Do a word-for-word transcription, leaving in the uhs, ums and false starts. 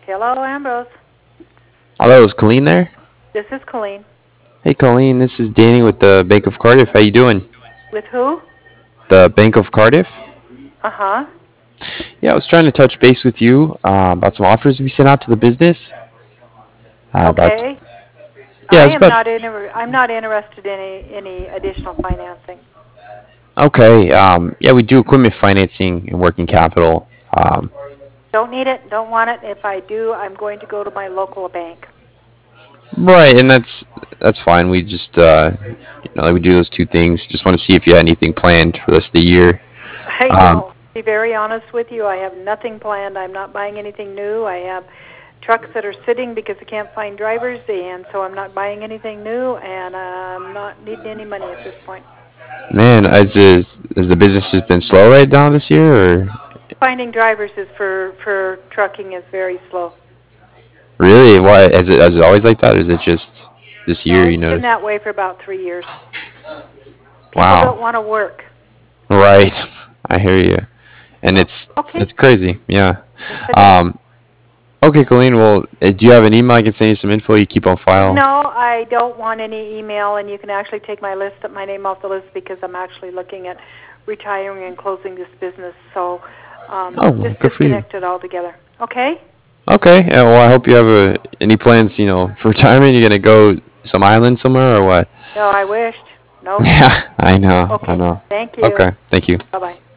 Hello, Ambrose. Hello, is Colleen there? This is Colleen. Hey, Colleen, this is Danny with the Bank of Cardiff. How you doing? With who? The Bank of Cardiff? Uh-huh. Yeah, I was trying to touch base with you uh, about some offers we sent out to the business. Uh, about Okay. yeah, I it's am about not inter- I'm not interested in any, any additional financing. okay. Um, yeah, we do equipment financing and working capital. Um, Don't need it, don't want it. If I do, I'm going to go to my local bank. right, and that's that's fine. We just uh, you know we do those two things. Just want to see if you had anything planned for the rest of the year. I Um, don't. To be very honest with you, I have nothing planned. I'm not buying anything new. I have trucks that are sitting because I can't find drivers, and so I'm not buying anything new, and I'm not needing any money at this point. man, has this, has the business just been slow right now this year, or Finding drivers is for, for trucking is very slow. really? Why is it? Is it always like that, or is it just this No, year you it's been noticed? that way for about three years. People don't Wow. want to work. Right. I hear you. And So, it's okay. it's crazy. Yeah. Yes, it is. Um. Okay, Colleen. Well, uh, do you have an email I can send you some info you keep on file? No, I don't want any email, and you can actually take my list, my name off the list, because I'm actually looking at retiring and closing this business. So um, Oh, well, just good for you. disconnect it altogether. Okay? Okay. Yeah, well, I hope you have a, any plans. You know, for retirement. You're gonna go some island somewhere or what? No, I wished. No, sir. Yeah. I know. I Okay. know. Thank you. Okay. Thank you. Bye-bye.